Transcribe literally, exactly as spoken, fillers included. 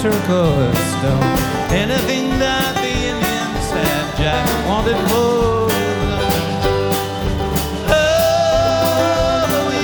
turquoise stone. Anything that the Indians had Jack wanted for